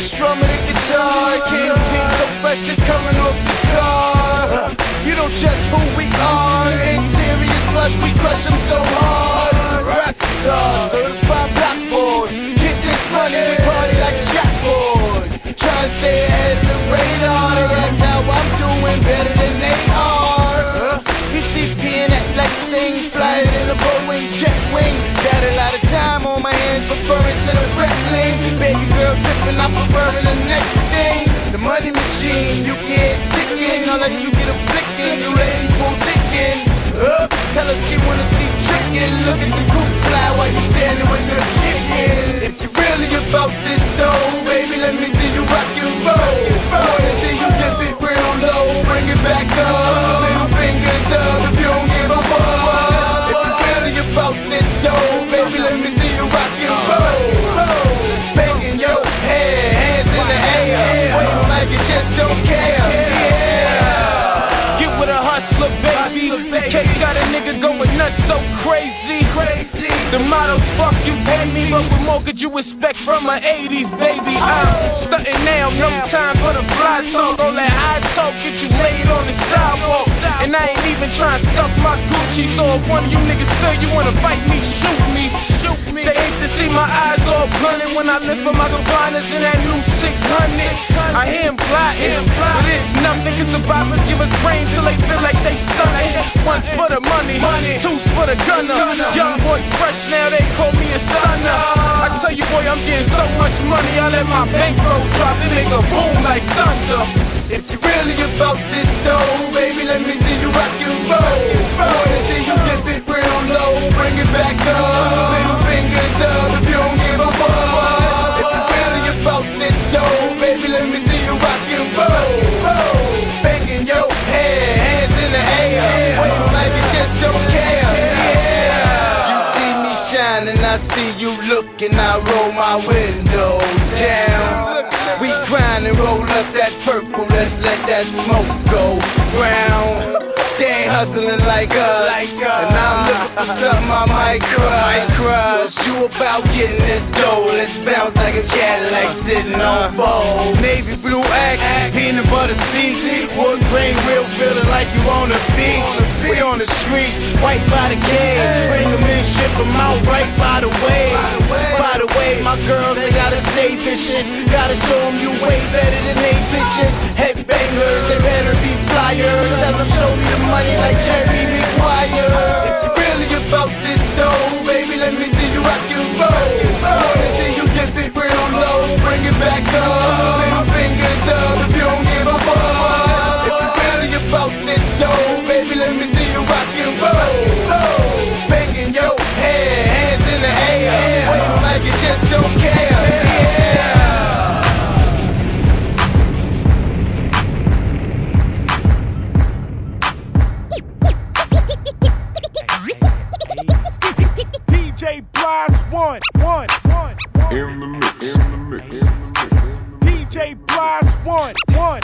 strumming the guitar. Candy pink so fresh, just coming off the car. You know just who we are. Interiors plush, we crush them so hard. Rockstar, certified block boys. Get this money, we party like shot boys. Trying to stay ahead of the radar. That's how I'm doing better than they are. You see P and that like thing flying in a Boeing jet wing. Got a lot of time on my hands, preferring to the wrestling. Baby girl dripping, I'm preferring the next thing. The money machine, you get ticking. I'll let you get a flicking. You let people ticking. Tell her she wanna see chicken. Look at the coop fly while you standing with the chicken. If you really about this dough, baby, let me see you rock and roll. Wanna see you dip it real low, bring it back up. Little fingers up if you don't give a fuck. If you really about this dough, baby, let me see you rock and roll. Banging your head, hands in the air, waving like you just don't care. Get with a hustler, baby. The cake got a nigga going nuts so crazy. The motto's fuck you, pay me, but what more could you expect from an 80s baby? I'm stunting now, no time for the fly talk. All that high talk get you laid on the sidewalk. And I ain't even trying to stuff my Gucci. So if one of you niggas feel you wanna fight me, shoot me. They hate to see my eyes all blunted when I lift for my Gabbana's in that new 600. I hear him plotting, but it's nothing, cause the boppers give us brain till they feel like they stunning. One's for the money, two's for the gunner. Young boy fresh now, they call me a stunner. I tell you boy, I'm getting so much money, I let my bankroll drop, it make a boom like thunder. If you really about this dough, baby, let me see you rock and roll. Wanna see you dip it real low, bring it back up. Little fingers up if you don't give a fuck. If you really about this dough, baby, let me see you rock and roll. Banging your head, hands in the air, waving like you just don't care. You see me shining, I see you looking, I roll my window down. We grind and roll up that purple, let's let that smoke go round. They ain't hustling like us, and I'm looking for something I might crush. You about getting this dough, let's bounce like a Cadillac sitting on fold. Navy blue act, peanut butter seats, wood grain real feeling like you on the beach. We on the streets, white by the game, bring them in, ship them out right by the way. By the way, my girls, they gotta stay vicious, gotta show them you way better than they bitches. Headbangers, they better be flyers, tell them show me the money like Jerry Maguire. If you really about this dough, baby, let me see you rock and roll. Wanna see you dip it real low, bring it back up. Little fingers up if you don't give a fuck. If you really about this dough, baby, let me see you rock and roll. Banging your head, hands in the air, waving like you just don't care. DJ Blast one. In the mix. DJ Blast one.